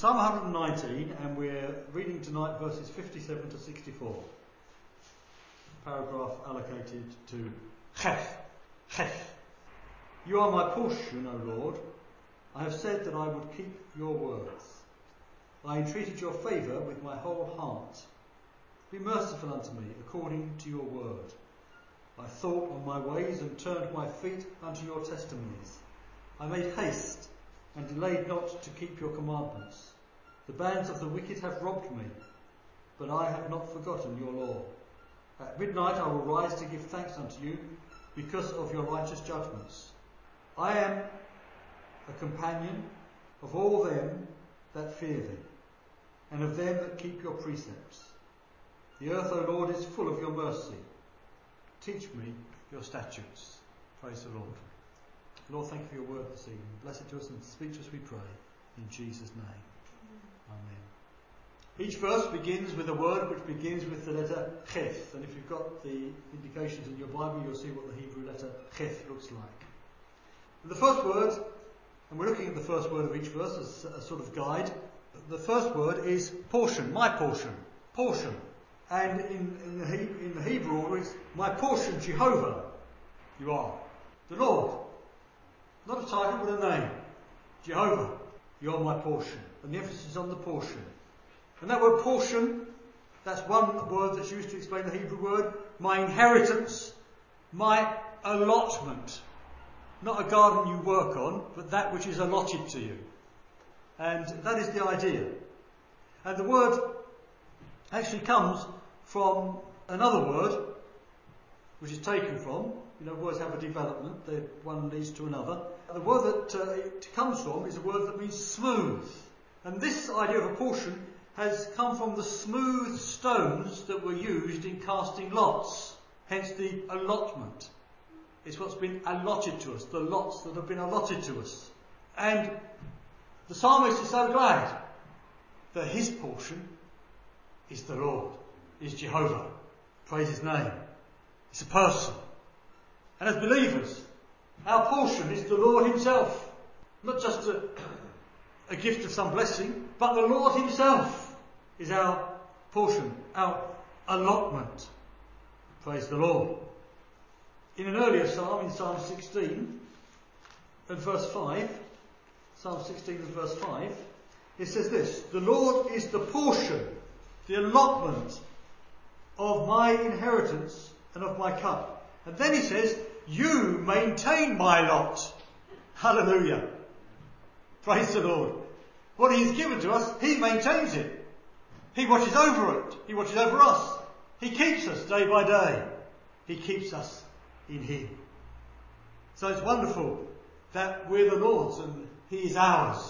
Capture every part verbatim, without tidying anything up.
Psalm one nineteen, and we're reading tonight verses fifty-seven to sixty-four. Paragraph allocated to Chef. Chef. You are my portion, O Lord. I have said that I would keep your words. I entreated your favour with my whole heart. Be merciful unto me according to your word. I thought on my ways and turned my feet unto your testimonies. I made haste and delayed not to keep your commandments. The bands of the wicked have robbed me, but I have not forgotten your law. At midnight I will rise to give thanks unto you because of your righteous judgments. I am a companion of all them that fear thee, and of them that keep your precepts. The earth, O Lord, is full of your mercy. Teach me your statutes. Praise the Lord. Lord, thank you for your word this evening. Bless it to us and speak to us, we pray, in Jesus' name. Amen. Each verse begins with a word which begins with the letter Chef. And if you've got the indications in your Bible, you'll see what the Hebrew letter Chef looks like. And the first word, and we're looking at the first word of each verse as a sort of guide. The first word is portion, my portion, portion. And in, in, the, in the Hebrew, it's my portion, Jehovah. You are the Lord. Not a title, but a name. Jehovah, you're my portion. And the emphasis is on the portion. And that word portion, that's one word that's used to explain the Hebrew word. My inheritance, my allotment. Not a garden you work on, but that which is allotted to you. And that is the idea. And the word actually comes from another word, which is taken from. You know, words have a development, they, one leads to another. The word that uh, it comes from is a word that means smooth. And this idea of a portion has come from the smooth stones that were used in casting lots, hence the allotment. It's what's been allotted to us, the lots that have been allotted to us. And the psalmist is so glad that his portion is the Lord, is Jehovah. Praise his name. It's a person. And as believers, our portion is the Lord himself. Not just a, a gift of some blessing, but the Lord himself is our portion, our allotment. Praise the Lord. In an earlier psalm, in Psalm sixteen and verse five, Psalm sixteen and verse five, it says this: the Lord is the portion, the allotment of my inheritance and of my cup. And then he says, you maintain my lot. Hallelujah. Praise the Lord. What he has given to us, he maintains it. He watches over it. He watches over us. He keeps us day by day. He keeps us in him. So it's wonderful that we're the Lord's and he is ours.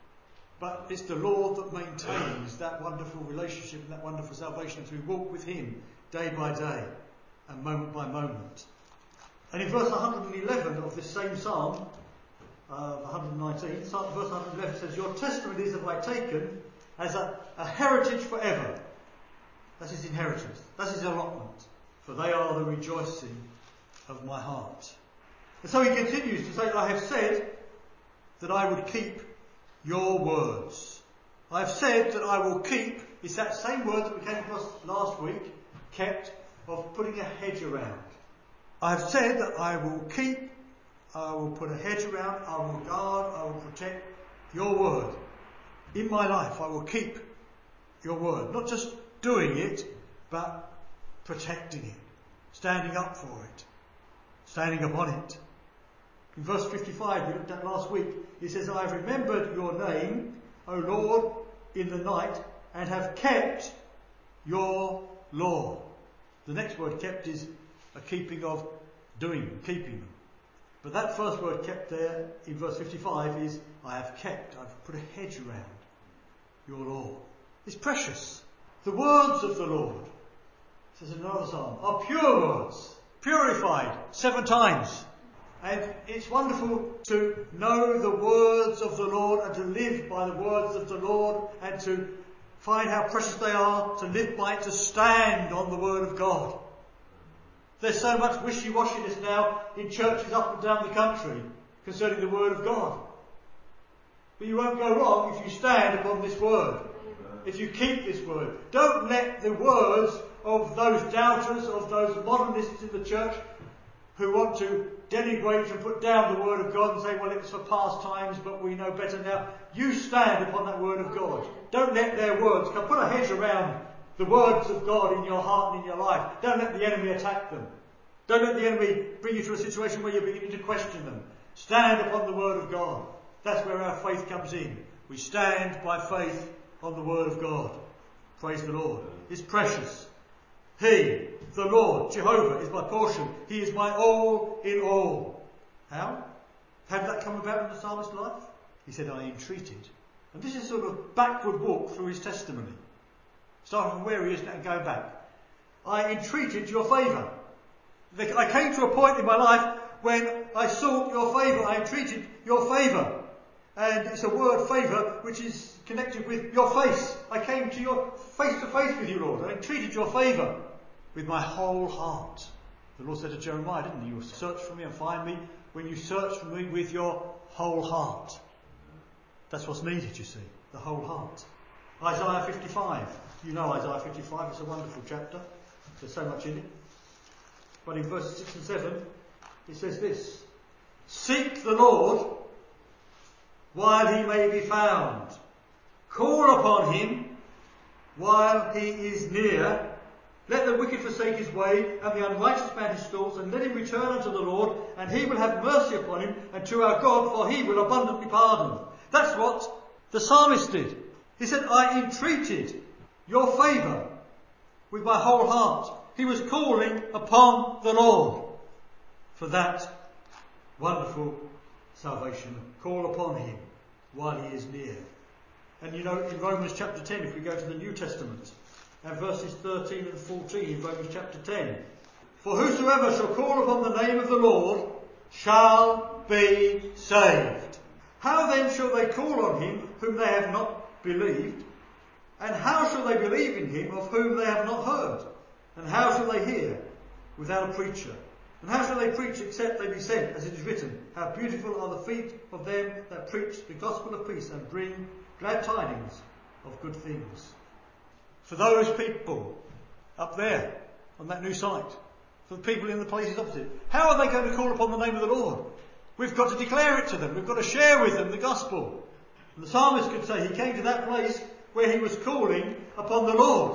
But it's the Lord that maintains that wonderful relationship and that wonderful salvation as we walk with him day by day and moment by moment. And in verse one hundred eleven of this same psalm, uh, one nineteen, verse one eleven says, your testimonies have I taken as a, a heritage forever. That's his inheritance. That's his allotment. For they are the rejoicing of my heart. And so he continues to say, I have said that I would keep your words. I have said that I will keep, it's that same word that we came across last week, kept, of putting a hedge around. I have said that I will keep, I will put a hedge around, I will guard, I will protect your word. In my life I will keep your word. Not just doing it, but protecting it. Standing up for it. Standing upon it. In verse fifty-five we looked at last week, it says, I have remembered your name, O Lord, in the night, and have kept your law. The next word kept is a keeping of doing, keeping them. But that first word kept there in verse fifty-five is, I have kept, I've put a hedge around your law. It's precious. The words of the Lord, says in another psalm, are pure words, purified seven times. And it's wonderful to know the words of the Lord and to live by the words of the Lord and to find how precious they are, to live by it, to stand on the word of God. There's so much wishy-washiness now in churches up and down the country concerning the word of God. But you won't go wrong if you stand upon this word. If you keep this word. Don't let the words of those doubters, of those modernists in the church who want to denigrate and put down the word of God and say, well, it's for past times, but we know better now. You stand upon that word of God. Don't let their words come. Put a hedge around the words of God in your heart and in your life. Don't let the enemy attack them. Don't let the enemy bring you to a situation where you're beginning to question them. Stand upon the word of God. That's where our faith comes in. We stand by faith on the word of God. Praise the Lord. It's precious. He, the Lord, Jehovah, is my portion. He is my all in all. How? How did that come about in the psalmist's life? He said, I entreated. And this is sort of backward walk through his testimony. Starting from where he is now and going back. I entreated your favour. I came to a point in my life when I sought your favour. I entreated your favour. And it's a word, favour, which is connected with your face. I came to your face to face with you, Lord. I entreated your favour with my whole heart. The Lord said to Jeremiah, didn't he? You will search for me and find me when you search for me with your whole heart. That's what's needed, you see. The whole heart. Isaiah fifty-five. You know Isaiah fifty-five. It's a wonderful chapter. There's so much in it. But in verses six and seven, it says this. Seek the Lord while he may be found. Call upon him while he is near. Let the wicked forsake his way, and the unrighteous man his thoughts, and let him return unto the Lord, and he will have mercy upon him, and to our God, for he will abundantly pardon. That's what the psalmist did. He said, I entreated your favour with my whole heart. He was calling upon the Lord for that wonderful salvation. Call upon him while he is near. And you know, in Romans chapter ten, if we go to the New Testament, and verses thirteen and fourteen in Romans chapter ten. For whosoever shall call upon the name of the Lord shall be saved. How then shall they call on him whom they have not believed? And how shall they believe in him of whom they have not heard? And how shall they hear without a preacher? And how shall they preach except they be sent, as it is written, how beautiful are the feet of them that preach the gospel of peace and bring glad tidings of good things. For those people up there on that new site, for the people in the places opposite, how are they going to call upon the name of the Lord? We've got to declare it to them. We've got to share with them the gospel. And the psalmist could say he came to that place where he was calling upon the Lord.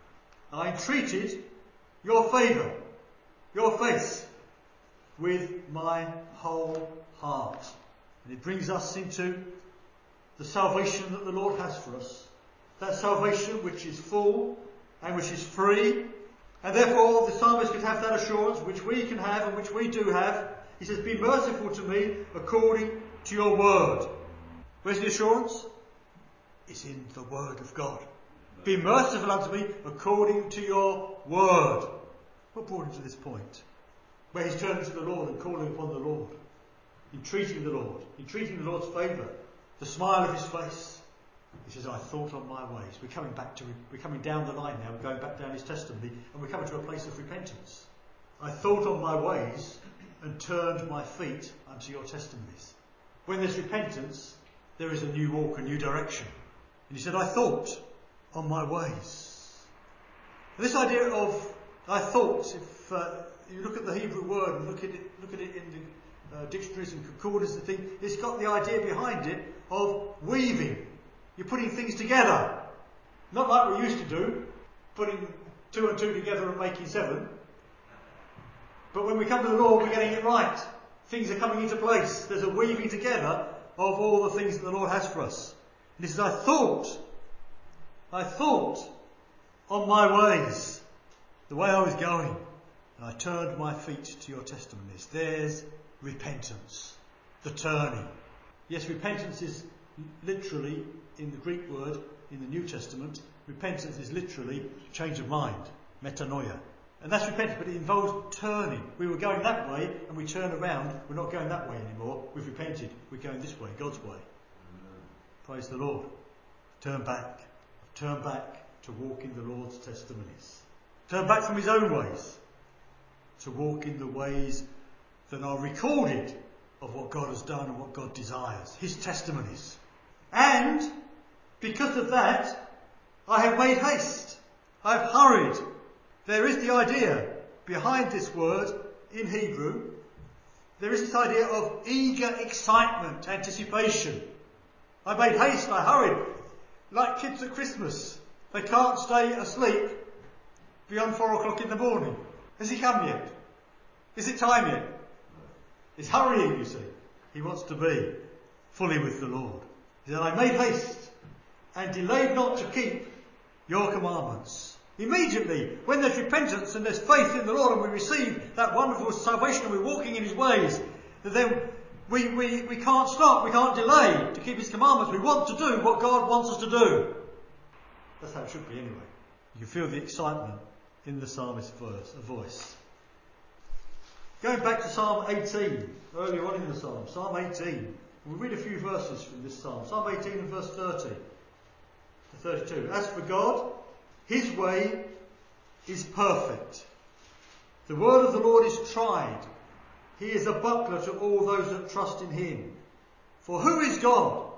I entreated your favour, your face, with my whole heart. And it brings us into the salvation that the Lord has for us. That salvation which is full and which is free. And therefore the psalmist could have that assurance which we can have and which we do have. He says, be merciful to me according to your word. Where's the assurance? It's in the word of God. Be merciful unto me according to your word. What brought him to this point? Where he's turning to the Lord and calling upon the Lord. Entreating the Lord. Entreating the Lord's favour. The smile of his face. He says, I thought on my ways. We're coming back to, we're coming down the line now. We're going back down his testimony and we're coming to a place of repentance. I thought on my ways and turned my feet unto your testimonies. When there's repentance, there is a new walk, a new direction. And he said, I thought on my ways. And this idea of I thought, if uh, you look at the Hebrew word and look at it, look at it in the uh, dictionaries and concordance and things, it's got the idea behind it of weaving. You're putting things together. Not like we used to do, putting two and two together and making seven. But when we come to the Lord, we're getting it right. Things are coming into place. There's a weaving together of all the things that the Lord has for us. And he says, I thought, I thought on my ways, the way I was going, and I turned my feet to your testimonies. There's repentance, the turning. Yes, repentance is literally, in the Greek word, in the New Testament, repentance is literally change of mind, metanoia. And that's repentance, but it involves turning. We were going that way, and we turn around. We're not going that way anymore. We've repented. We're going this way, God's way. Amen. Praise the Lord. Turn back. Turn back to walk in the Lord's testimonies. Turn back from his own ways to walk in the ways that are recorded of what God has done and what God desires. His testimonies. And because of that, I have made haste. I have hurried. There is the idea behind this word in Hebrew. There is this idea of eager excitement, anticipation. I made haste, I hurried. Like kids at Christmas. They can't stay asleep beyond four o'clock in the morning. Has he come yet? Is it time yet? It's hurrying, you see. He wants to be fully with the Lord. He said, I made haste and delayed not to keep your commandments. Immediately, when there's repentance and there's faith in the Lord and we receive that wonderful salvation and we're walking in his ways, then we, we, we can't stop, we can't delay to keep his commandments. We want to do what God wants us to do. That's how it should be anyway. You can feel the excitement in the psalmist's verse, a voice. Going back to Psalm eighteen, earlier on in the psalm, Psalm eighteen. We'll read a few verses from this psalm. Psalm eighteen and verse thirty to thirty-two. As for God, his way is perfect. The word of the Lord is tried. He is a buckler to all those that trust in him. For who is God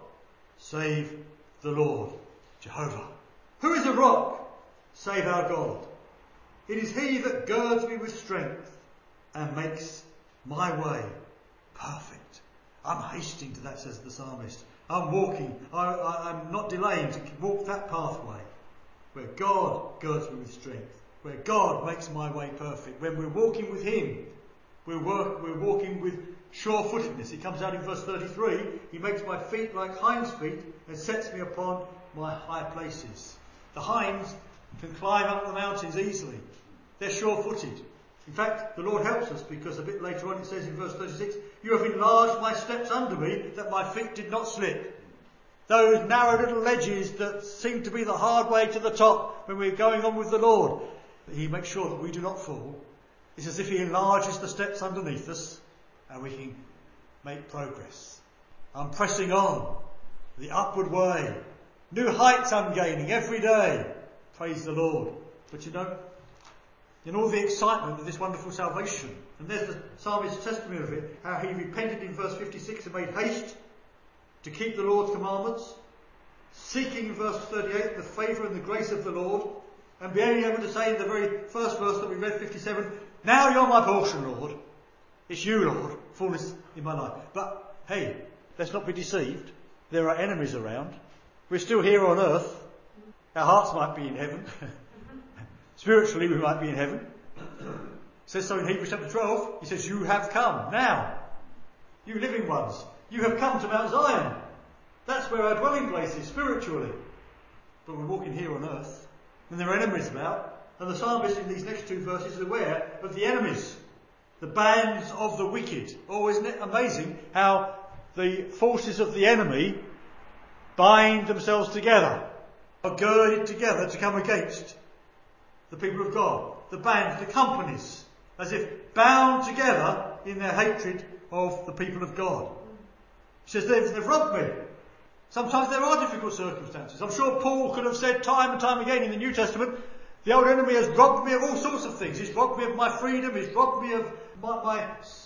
save the Lord, Jehovah? Who is a rock save our God? It is he that girds me with strength and makes my way perfect. I'm hasting to that, says the psalmist. I'm walking. I, I, I'm not delaying to walk that pathway where God girds me with strength, where God makes my way perfect. When we're walking with him, we're, work, we're walking with sure-footedness. It comes out in verse thirty-three. He makes my feet like hinds' feet and sets me upon my high places. The hinds can climb up the mountains easily. They're sure-footed. In fact, the Lord helps us because a bit later on it says in verse thirty-six, you have enlarged my steps under me that my feet did not slip. Those narrow little ledges that seem to be the hard way to the top when we're going on with the Lord. He makes sure that we do not fall. It's as if he enlarges the steps underneath us and we can make progress. I'm pressing on the upward way. New heights I'm gaining every day. Praise the Lord. But you know, in all the excitement of this wonderful salvation, and there's the psalmist's testimony of it, how he repented in verse fifty-six and made haste to keep the Lord's commandments, seeking in verse thirty-eight the favour and the grace of the Lord, and being able to say in the very first verse that we read, fifty-seven, now you're my portion, Lord. It's you, Lord, fullness in my life. But hey, let's not be deceived. There are enemies around. We're still here on earth. Our hearts might be in heaven. Spiritually, we might be in heaven. It says so in Hebrews chapter twelve. He says, you have come now. You living ones. You have come to Mount Zion. That's where our dwelling place is spiritually. But we're walking here on earth. And there are enemies about. And the psalmist in these next two verses is aware of the enemies. The bands of the wicked. Oh, isn't it amazing how the forces of the enemy bind themselves together, are girded together to come against the people of God. The bands, the companies, as if bound together in their hatred of the people of God. He says, they've, they've robbed me. Sometimes there are difficult circumstances. I'm sure Paul could have said time and time again in the New Testament, the old enemy has robbed me of all sorts of things. He's robbed me of my freedom. He's robbed me of my, my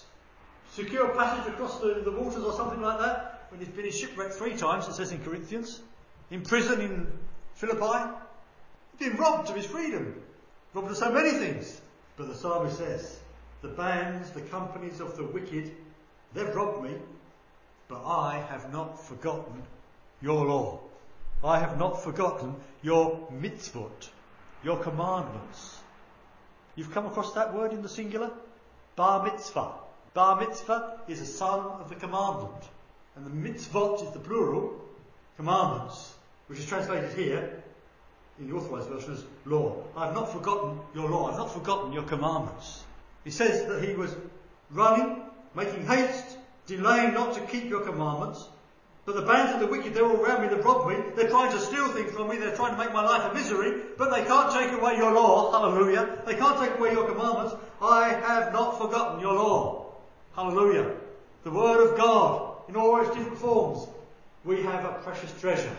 secure passage across the, the waters or something like that. When he's been in shipwreck three times, it says in Corinthians. In prison in Philippi. He's been robbed of his freedom. Robbed of so many things. But the psalmist says, the bands, the companies of the wicked, they've robbed me, but I have not forgotten your law. I have not forgotten your mitzvot, your commandments. You've come across that word in the singular? Bar mitzvah. Bar mitzvah is a son of the commandment. And the mitzvot is the plural, commandments, which is translated here in the authorized version as law. I have not forgotten your law. I have not forgotten your commandments. He says that he was running, making haste, delaying not to keep your commandments. But the bands of the wicked, they're all around me, they've robbed me. They're trying to steal things from me. They're trying to make my life a misery. But they can't take away your law. Hallelujah. They can't take away your commandments. I have not forgotten your law. Hallelujah. The word of God in all its different forms. We have a precious treasure.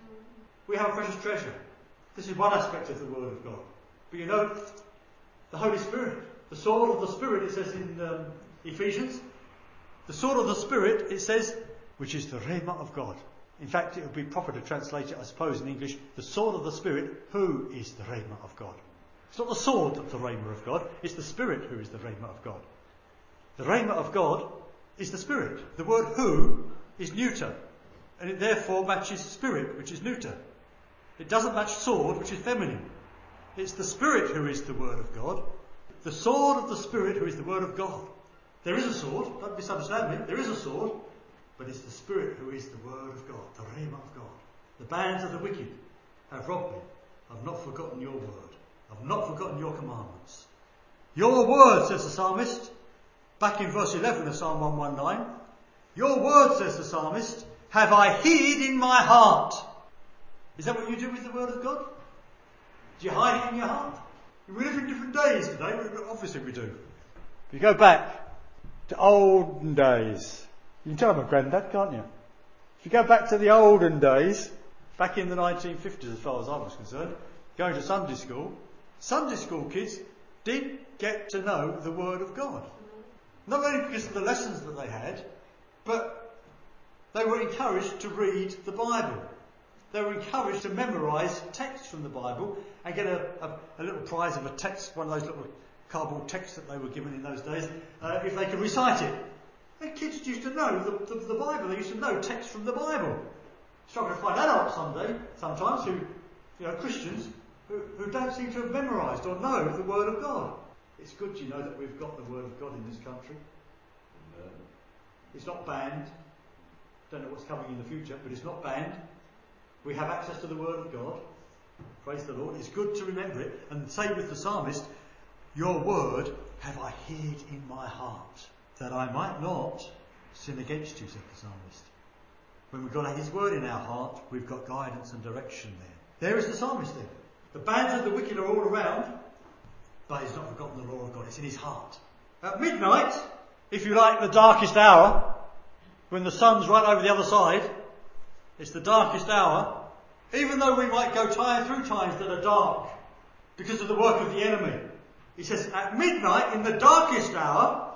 We have a precious treasure. This is one aspect of the word of God. But you know, the Holy Spirit, the sword of the Spirit, it says in um, Ephesians, the sword of the Spirit, it says, which is the Rhema of God. In fact, it would be proper to translate it, I suppose, in English, the sword of the Spirit, who is the Rhema of God. It's not the sword that's the Rhema of God, it's the Spirit who is the Rhema of God. The Rhema of God is the Spirit. The word who is neuter, and it therefore matches Spirit, which is neuter. It doesn't match sword, which is feminine. It's the Spirit who is the Word of God. The sword of the Spirit who is the Word of God. There is a sword, don't misunderstand me, there is a sword, but it's the Spirit who is the Word of God, the Rhema of God. The bands of the wicked have robbed me. I've not forgotten your word. I've not forgotten your commandments. Your word, says the psalmist, back in verse eleven of Psalm one nineteen, your word, says the psalmist, have I hid in my heart. Is that what you do with the word of God? Do you hide it in your heart? We live in different days today, obviously we do. If you go back to olden days, you can tell I'm a granddad, can't you? If you go back to the olden days, back in the nineteen fifties as far as I was concerned, going to Sunday school, Sunday school kids did get to know the Word of God. Not only because of the lessons that they had, but they were encouraged to read the Bible. They were encouraged to memorise texts from the Bible and get a, a, a little prize of a text, one of those little cardboard texts that they were given in those days, uh, if they could recite it. And kids used to know the, the, the Bible. They used to know texts from the Bible. Struggling to find adults someday, sometimes, who, you know, Christians, who, who don't seem to have memorised or know the Word of God. It's good, you know, that we've got the Word of God in this country. Um, it's not banned. Don't know what's coming in the future, but it's not banned. We have access to the Word of God. Praise the Lord. It's good to remember it and say with the psalmist, your word have I hid in my heart, that I might not sin against you, said the psalmist. When we've got his word in our heart, we've got guidance and direction there. There is the psalmist there. The bands of the wicked are all around, but he's not forgotten the law of God. It's in his heart. At midnight, if you like, the darkest hour, when the sun's right over the other side, it's the darkest hour. Even though we might go time through times that are dark because of the work of the enemy. He says, at midnight, in the darkest hour,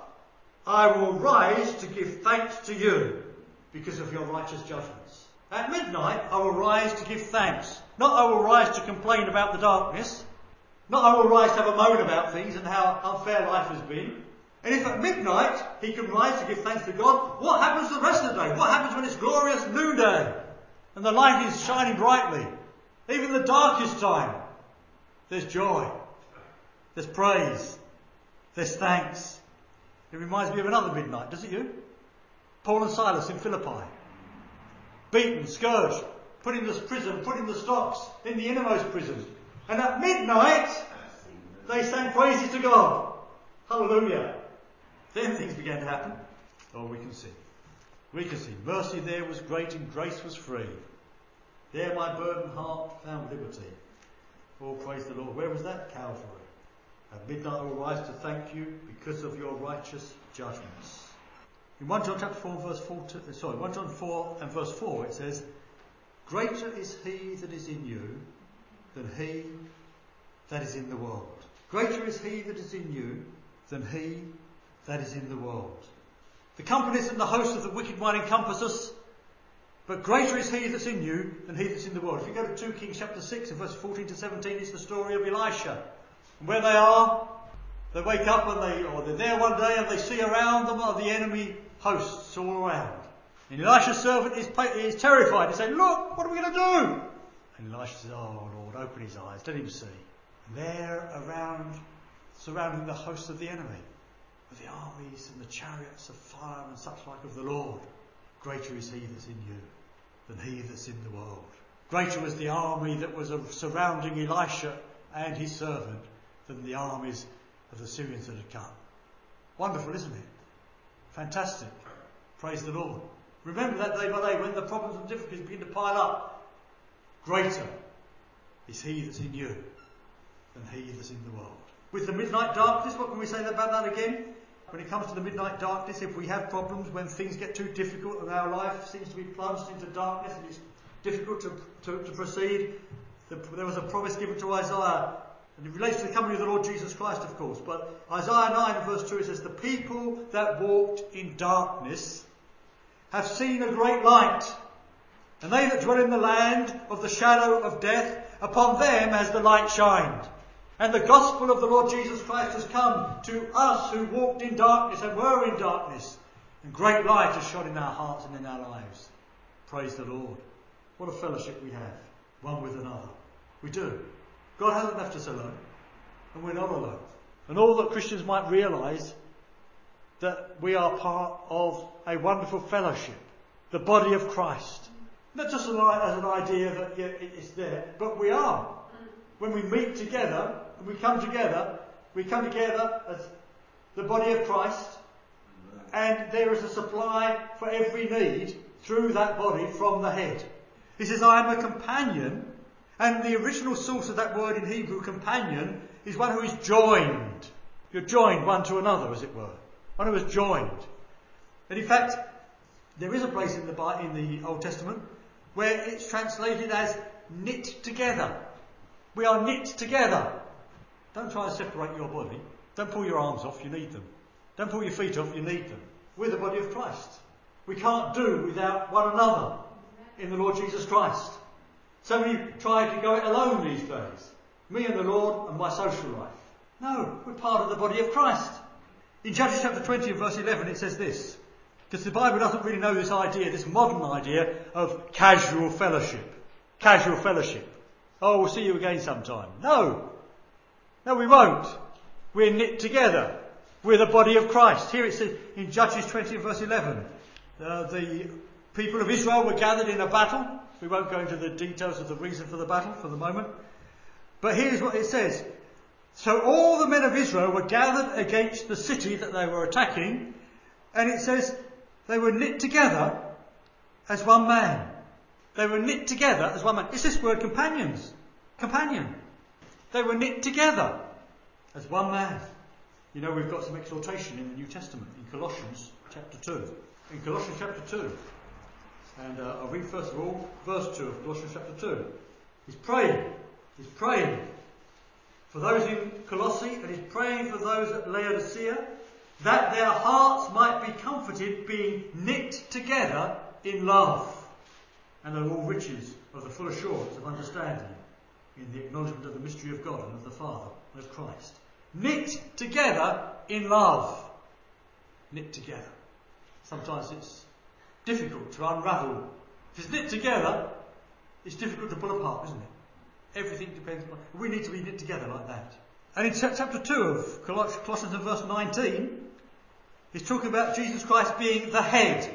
I will rise to give thanks to you because of your righteous judgments. At midnight, I will rise to give thanks. Not I will rise to complain about the darkness. Not I will rise to have a moan about things and how unfair life has been. And if at midnight he can rise to give thanks to God, what happens the rest of the day? What happens when it's glorious noonday and the light is shining brightly? Even the darkest time, there's joy. There's praise. There's thanks. It reminds me of another midnight, does it you? Paul and Silas in Philippi. Beaten, scourged, put in the prison, put in the stocks, in the innermost prison. And at midnight, they sang praises to God. Hallelujah. Then things began to happen. Oh, we can see. We can see. Mercy there was great and grace was free. There my burdened heart found liberty. Oh, praise the Lord. Where was that? Calvary. At midnight I will rise to thank you because of your righteous judgments. In First John chapter four verse four, sorry, First John four and verse four it says, greater is he that is in you than he that is in the world. Greater is he that is in you than he that is in the world. The companies and the hosts of the wicked might encompass us, but greater is he that's in you than he that's in the world. If you go to Second Kings chapter six and verse fourteen to seventeen, it's the story of Elisha. And where they are, they wake up and they, or they're there one day and they see around them are the enemy hosts all around. And Elisha's servant is, is terrified. He says, look, what are we going to do? And Elisha says, oh Lord, open his eyes, let him see. And there around, surrounding the hosts of the enemy, with the armies and the chariots of fire and such like of the Lord. Greater is he that's in you than he that's in the world. Greater was the army that was surrounding Elisha and his servant than the armies of the Syrians that had come. Wonderful, isn't it? Fantastic. Praise the Lord. Remember that day by day when the problems and difficulties begin to pile up. Greater is he that's in you than he that's in the world. With the midnight darkness, what can we say about that again? When it comes to the midnight darkness, if we have problems, when things get too difficult and our life seems to be plunged into darkness and it's difficult to, to, to proceed, the, there was a promise given to Isaiah. And it relates to the coming of the Lord Jesus Christ, of course. But Isaiah nine verse two, it says, the people that walked in darkness have seen a great light. And they that dwell in the land of the shadow of death, upon them has the light shined. And the gospel of the Lord Jesus Christ has come to us who walked in darkness and were in darkness. And great light has shone in our hearts and in our lives. Praise the Lord. What a fellowship we have, one with another. We do. God hasn't left us alone, and we're not alone. And all that Christians might realise that we are part of a wonderful fellowship, the body of Christ. Not just as an idea that yeah, it's there, but we are. When we meet together, and we come together, we come together as the body of Christ, and there is a supply for every need through that body from the head. He says, I am a companion, and the original source of that word in Hebrew, companion, is one who is joined. You're joined one to another, as it were. One who is joined. And in fact, there is a place in the, in the Old Testament where it's translated as knit together. We are knit together. Don't try to separate your body. Don't pull your arms off, you need them. Don't pull your feet off, you need them. We're the body of Christ. We can't do without one another in the Lord Jesus Christ. So many try to go it alone these days. Me and the Lord and my social life. No, we're part of the body of Christ. In Judges chapter twenty and verse eleven it says this, because the Bible doesn't really know this idea, this modern idea of casual fellowship. Casual fellowship. Oh, we'll see you again sometime. No. No, we won't. We're knit together. We're the body of Christ. Here it says in Judges twenty and verse eleven, uh, the people of Israel were gathered in a battle. We won't go into the details of the reason for the battle for the moment. But here's what it says. So all the men of Israel were gathered against the city that they were attacking. And it says they were knit together as one man. They were knit together as one man. It's this word companions. Companion. They were knit together as one man. You know, we've got some exhortation in the New Testament, in Colossians chapter two. In Colossians chapter two. And uh, I'll read first of all verse two of Colossians chapter two. He's praying. He's praying for those in Colossae, and he's praying for those at Laodicea, that their hearts might be comforted, being knit together in love, and of all riches of the full assurance of understanding, in the acknowledgement of the mystery of God and of the Father and of Christ. Knit together in love. Knit together. Sometimes it's difficult to unravel. If it's knit together, it's difficult to pull apart, isn't it? Everything depends on... We need to be knit together like that. And in chapter two of Colossians and verse nineteen, he's talking about Jesus Christ being the head,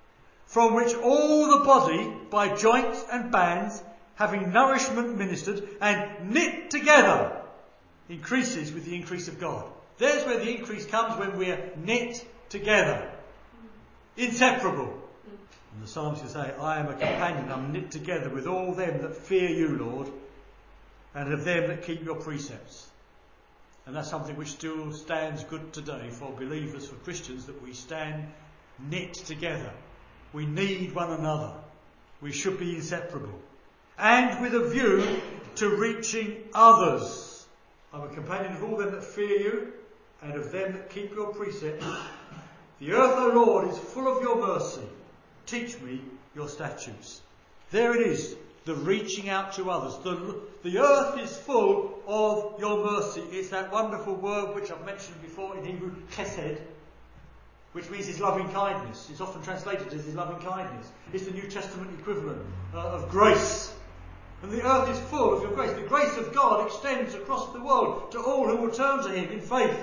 from which all the body, by joints and bands, having nourishment ministered and knit together, increases with the increase of God. There's where the increase comes, when we're knit together. Inseparable. And the psalmist will say, I am a companion, I'm knit together with all them that fear you, Lord, and of them that keep your precepts. And that's something which still stands good today for believers, for Christians, that we stand knit together. We need one another. We should be inseparable. And with a view to reaching others. I'm a companion of all them that fear you, and of them that keep your precepts. The earth, O Lord, is full of your mercy. Teach me your statutes. There it is, the reaching out to others. The, the earth is full of your mercy. It's that wonderful word which I've mentioned before in Hebrew, chesed, which means his loving kindness. It's often translated as his loving kindness. It's the New Testament equivalent uh, of grace. And the earth is full of your grace. The grace of God extends across the world to all who will turn to him in faith,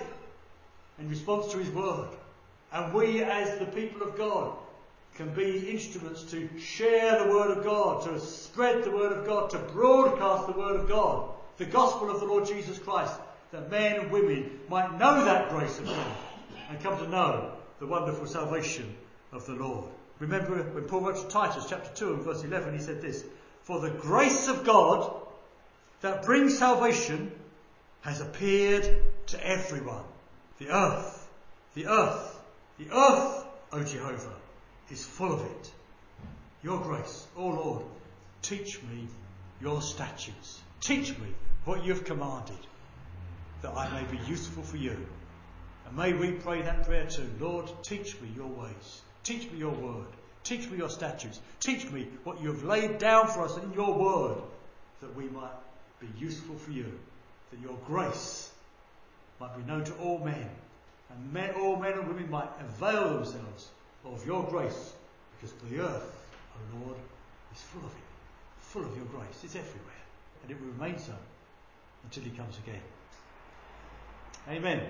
in response to his word. And we, as the people of God, can be instruments to share the word of God, to spread the word of God, to broadcast the word of God, the gospel of the Lord Jesus Christ, that men and women might know that grace of God and come to know the wonderful salvation of the Lord. Remember when Paul wrote to Titus chapter two and verse eleven, he said this, for the grace of God that brings salvation has appeared to everyone. The earth, the earth, the earth, O Jehovah, is full of it. Your grace, O Lord, teach me your statutes. Teach me what you have commanded, that I may be useful for you. And may we pray that prayer too. Lord, teach me your ways. Teach me your word. Teach me your statutes. Teach me what you have laid down for us in your word, that we might be useful for you, that your grace might be known to all men, and men, all men and women might avail themselves of your grace, because the earth, O Lord, is full of it, full of your grace. It's everywhere, and it will remain so until he comes again. Amen.